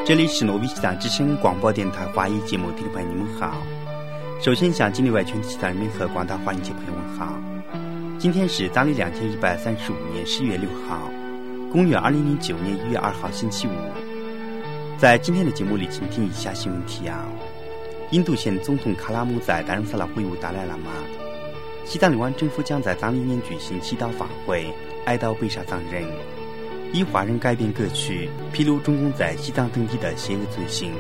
这里是诺维西藏之声广播电台华语节目，听众朋友你们好。首先向境内外全体西藏人民和广大华人界朋友问好。今天是藏历2135年10月6号，公元2009年1月2号星期五。在今天的节目里，请听以下新闻提要：印度前总统卡拉姆在达仁萨拉会晤达赖喇嘛。西藏流亡政府将在藏历年举行祈祷法会，哀悼被杀藏人。以华人改编歌曲披露中共在西藏登记的邪恶罪行。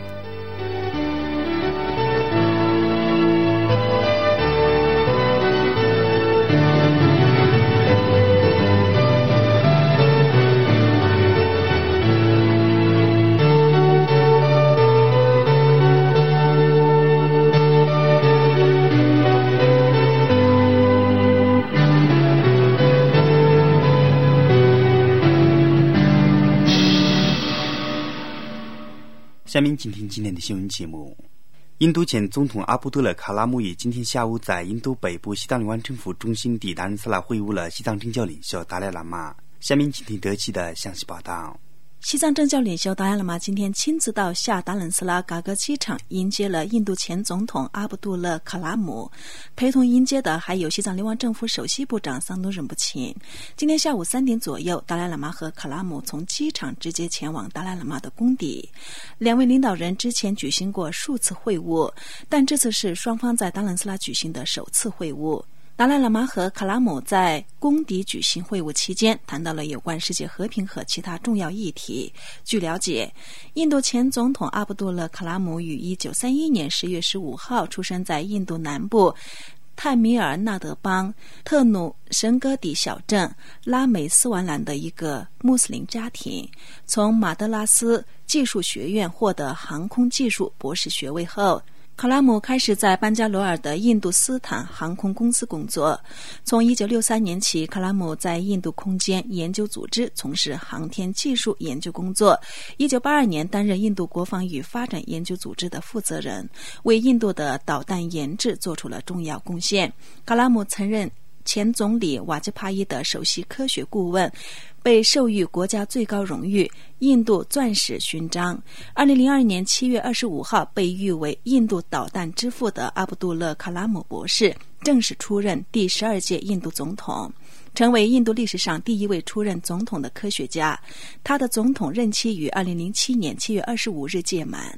下面请听今天的新闻节目。印度前总统阿卜杜勒·卡拉姆也今天下午在印度北部西藏流亡政府中心地达仁萨拉会晤了西藏政教领袖达赖喇嘛。下面请听德奇的详细报道。 西藏政教领袖达赖喇嘛今天亲自到下达仁萨拉嘎格机场迎接了印度前总统阿卜杜勒·卡拉姆，陪同迎接的还有西藏流亡政府首席部长桑东仁布钦。今天下午3点左右，达赖喇嘛和卡拉姆从机场直接前往达赖喇嘛的宫邸。两位领导人之前举行过数次会晤，但这次是双方在达仁萨拉举行的首次会晤。达赖喇嘛和卡拉姆在宫邸举行会晤期间，谈到了有关世界和平和其他重要议题。据了解，印度前总统阿卜杜勒·卡拉姆于1931年10月15号出生在印度南部泰米尔纳德邦特努什格底小镇拉美斯完兰的一个穆斯林家庭。从马德拉斯技术学院获得航空技术博士学位后，卡拉姆开始在班加罗尔的印度斯坦航空公司工作。从1963年起，卡拉姆在印度空间研究组织从事航天技术研究工作。1982年担任印度国防与发展研究组织的负责人，为印度的导弹研制做出了重要贡献。卡拉姆曾任前总理瓦吉帕伊的首席科学顾问，被授予国家最高荣誉印度钻石勋章。2002年7月25号被誉为印度导弹之父的阿卜杜勒·卡拉姆博士正式出任第12届印度总统，成为印度历史上第一位出任总统的科学家。他的总统任期于2007年7月25日届满。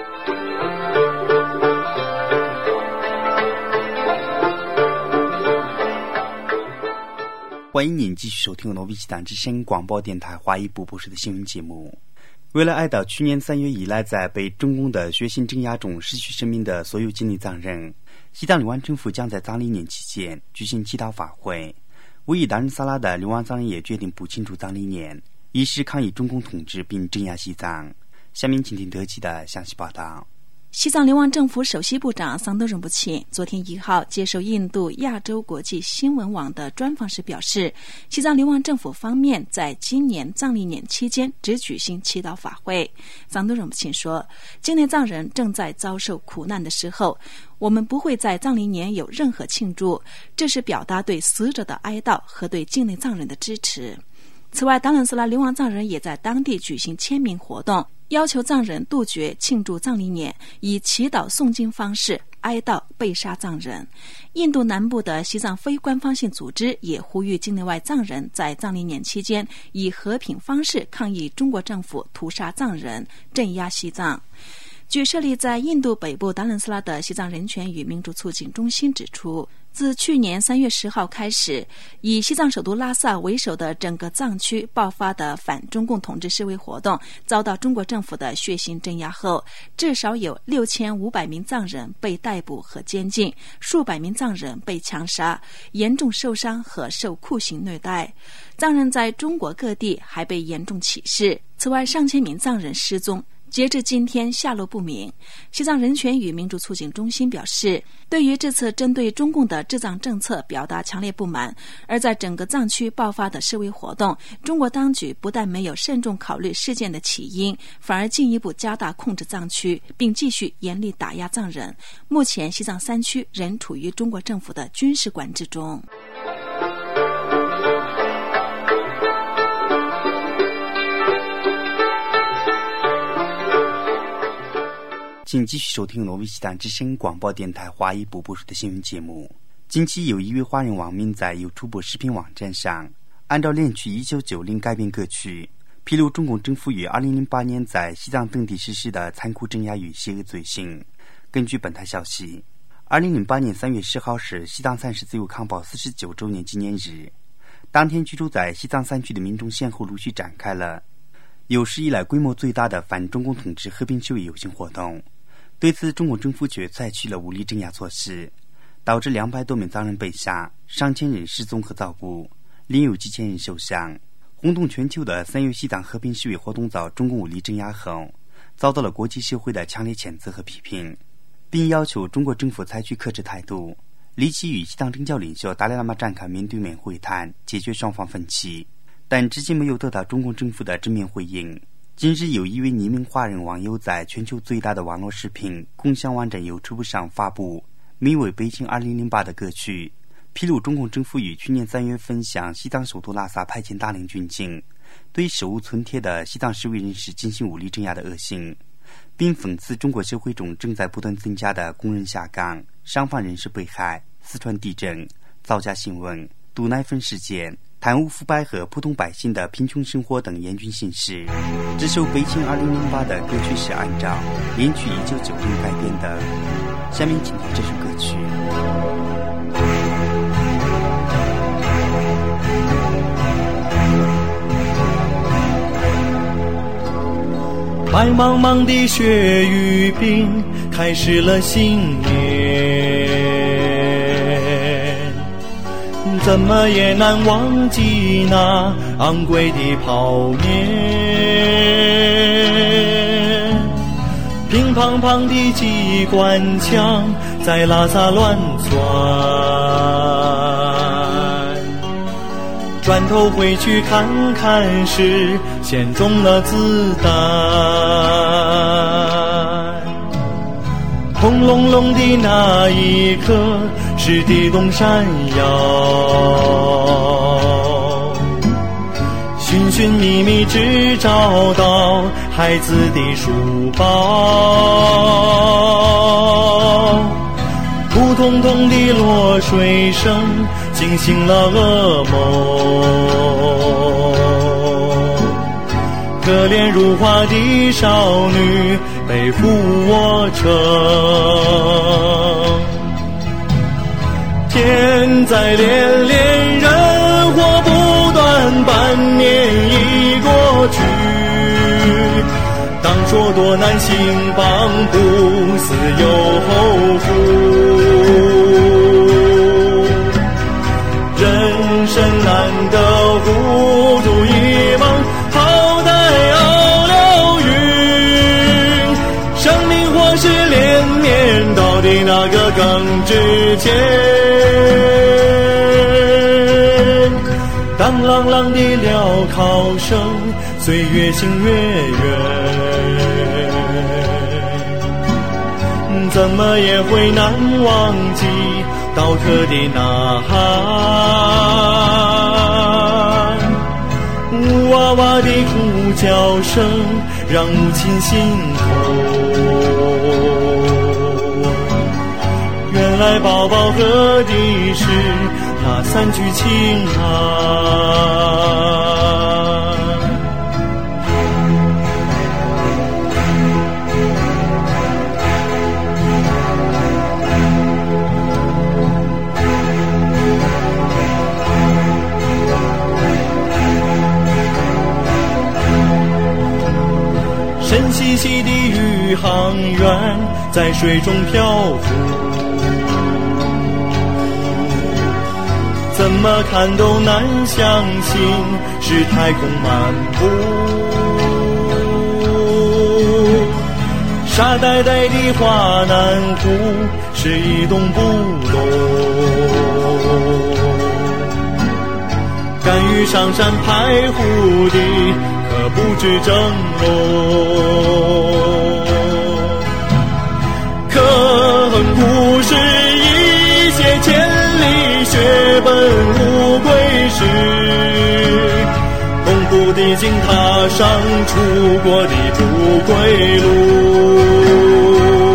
欢迎您继续收听诺维西藏之声广播电台华语部播出的新闻节目。为了哀悼去年3月以来在被中共的血腥镇压中失去生命的所有境内藏人，西藏流亡政府将在藏历年期间举行祈祷法会。位于达仁萨拉的流亡藏人也决定不庆祝藏历年，以示抗议中共统治并镇压西藏。下面请听德奇的详细报道。 西藏流亡政府首席部长桑德仁布钦昨天1号接受印度亚洲国际新闻网的专访时表示，西藏流亡政府方面在今年藏历年期间只举行祈祷法会。桑德仁布钦说，境内藏人正在遭受苦难的时候，我们不会在藏历年有任何庆祝，这是表达对死者的哀悼和对境内藏人的支持。此外，达仁萨拉流亡藏人也在当地举行签名活动，要求藏人杜绝庆祝藏历年，以祈祷诵经方式哀悼被杀藏人。印度南部的西藏非官方性组织也呼吁境内外藏人在藏历年期间以和平方式抗议中国政府屠杀藏人，镇压西藏。据设立在印度北部达仁萨拉的西藏人权与民主促进中心指出，自去年3月10号开始，以西藏首都拉萨为首的整个藏区爆发的反中共统治示威活动遭到中国政府的血腥镇压后，至少有6500名藏人被逮捕和监禁，数百名藏人被枪杀，严重受伤和受酷刑虐待。藏人在中国各地还被严重歧视。此外，上千名藏人失踪，截至今天下落不明。西藏人权与民主促进中心表示，对于这次针对中共的治藏政策表达强烈不满，而在整个藏区爆发的示威活动，中国当局不但没有慎重考虑事件的起因，反而进一步加大控制藏区，并继续严厉打压藏人。目前西藏3区仍处于中国政府的军事管制中。 请继续收听挪威西丹之声广播电台华语播出的新闻节目。近期有一位华人网民在YouTube视频网站上按照连续1990改编歌曲，披露中共政府于2008年在西藏等地实施的残酷镇压与邪恶罪行。根据本台消息，2008年3月10号是西藏三市自由抗暴49周年纪念日。当天居住在西藏3区的民众先后陆续展开了有史以来规模最大的反中共统治和平示威游行活动。对此，中共政府却采取了武力镇压措施，导致200多名藏人被杀，上千人失踪和遭捕，另有几千人受伤。轰动全球的3月西藏和平示威活动遭中共武力镇压后，遭到了国际社会的强烈谴责和批评，并要求中国政府采取克制态度，立即与西藏政教领袖达赖喇嘛展开面对面会谈，解决双方分歧，但至今没有得到中共政府的正面回应。近日有一位匿名华人网友在全球最大的网络视频共享网站 YouTube 上发布名为《北京2008》的歌曲，披露中共政府于去年3月份向西藏首都拉萨派遣大量军警，对手无寸铁的西藏示威人士进行武力镇压的恶行，并讽刺中国社会中正在不断增加的工人下岗、商贩人士被害、四川地震、造假新闻、毒奶粉事件、贪污腐败和普通百姓的贫穷生活等严峻形势。这首《北京2008》的歌曲是按照连续1990改编的，下面请听这首歌曲。 白茫茫的雪与冰开始了新年，怎么也难忘记那昂贵的泡面。乒乓乓的机关枪在拉萨乱窜，转头回去看看时陷中了子弹，轰隆隆的那一刻是地动山摇，寻寻觅觅只找到孩子的书包，扑通通的落水声惊醒了噩梦，可怜如花的少女被俘我城。天灾连连，人祸不断，半年已过去，当说多难兴邦，不死有后福。人生难得糊涂一梦，好歹熬了云，生命或是连绵，到底哪个更值钱？当朗朗的镣铐声，岁月行越远，怎么也会难忘记刀刻的呐喊，呜哇哇的哭叫声让母亲心痛，原来宝宝喝的是那3聚氰胺。深细细的宇航员在水中漂浮，怎么看都难相信是太空漫步。沙呆呆的华南湖是一动不动，敢于上山排湖的可不知峥嵘，可恨故事一泻千里，血本无归时，痛苦的经踏上出国的不归路。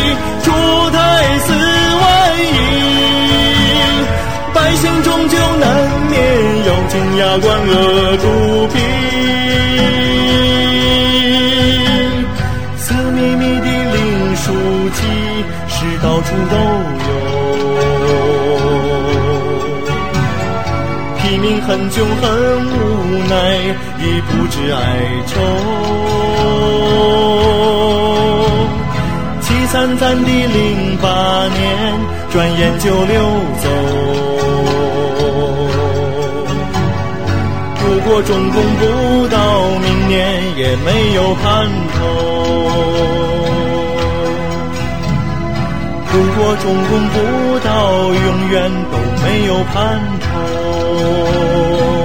出台4万亿，百姓终究难免咬紧牙关饿肚皮。色密密的林书记是到处都有，拼命很穷很无奈，已不知哀愁。凄惨惨的08年，转眼就流走。如果中共不到明年，也没有盼头。如果中共不到永远，都没有盼头。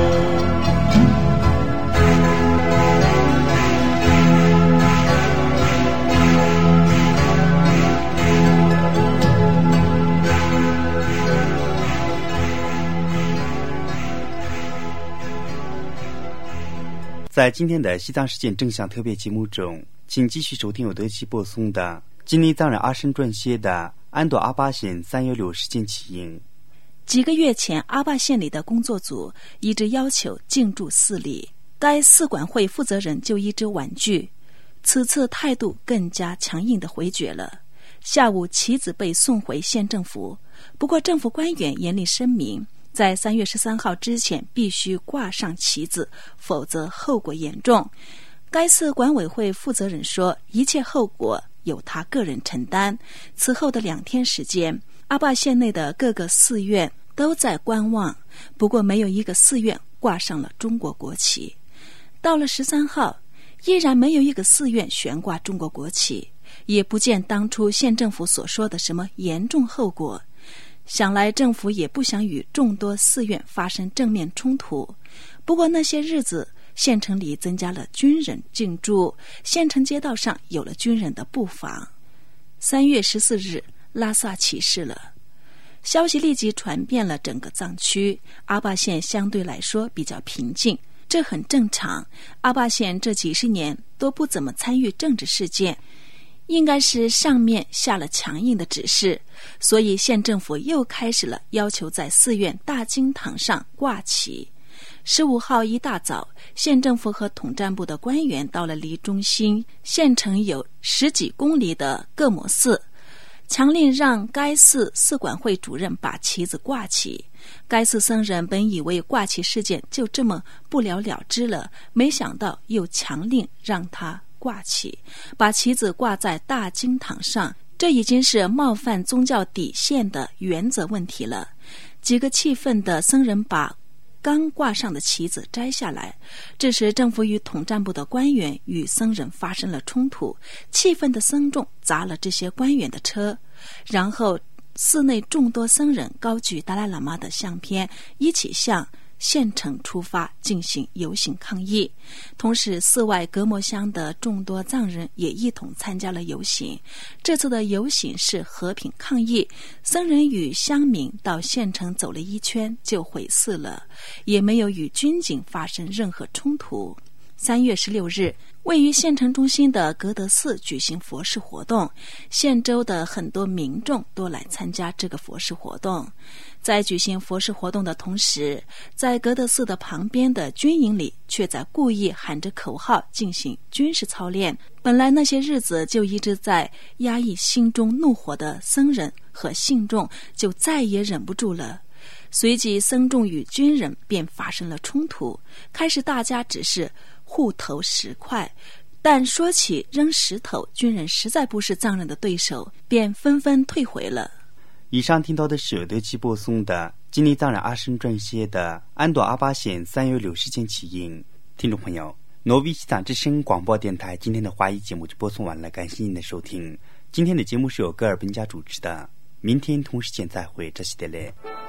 在今天的西藏事件正向特别节目中，请继续收听由德奇播送的今尼藏人阿什撰写的安朵阿坝县316事件起因。 几个月前，阿坝县里的工作组一直要求进驻寺里，该寺管会负责人就一直婉拒，此次态度更加强硬地回绝了。下午旗子被送回县政府，不过政府官员严厉声明，在3月13号之前必须挂上旗子，否则后果严重。该寺管委会负责人说，一切后果由他个人承担。此后的2天时间，阿坝县内的各个寺院都在观望，不过没有一个寺院挂上了中国国旗。到了13号，依然没有一个寺院悬挂中国国旗，也不见当初县政府所说的什么严重后果。想来政府也不想与众多寺院发生正面冲突。不过那些日子，县城里增加了军人进驻，县城街道上有了军人的布防。3月14日，拉萨起事了，消息立即传遍了整个藏区。阿坝县相对来说比较平静，这很正常。阿坝县这几十年都不怎么参与政治事件，应该是上面下了强硬的指示，所以县政府又开始了要求在寺院大经堂上挂旗。15号一大早，县政府和统战部的官员到了离中心县城有10几公里的各摩寺，强令让该寺寺管会主任把旗子挂起。该寺僧人本以为挂旗事件就这么不了了之了，没想到又强令让他挂起，把旗子挂在大经堂上，这已经是冒犯宗教底线的原则问题了。几个气愤的僧人把刚挂上的旗子摘下来，这时政府与统战部的官员与僧人发生了冲突，气愤的僧众砸了这些官员的车，然后寺内众多僧人高举达赖喇嘛的相片，一起向县城出发进行游行抗议。同时寺外格摩乡的众多藏人也一同参加了游行。这次的游行是和平抗议，僧人与乡民到县城走了一圈就回寺了，也没有与军警发生任何冲突。3月16日，位于县城中心的格德寺举行佛事活动，县州的很多民众都来参加这个佛事活动。在举行佛事活动的同时，在格德寺的旁边的军营里却在故意喊着口号进行军事操练。本来那些日子就一直在压抑心中怒火的僧人和信众就再也忍不住了，随即僧众与军人便发生了冲突。开始大家只是互投石块，但说起扔石头，军人实在不是藏人的对手，便纷纷退回了。 以上听到的是德奇播送的今尼藏人阿什撰写的安朵阿坝县316事件起因。听众朋友，诺维西藏之声广播电台今天的华语节目就播送完了，感谢您的收听。今天的节目是由戈尔本家主持的，明天同时间再会，这是的嘞。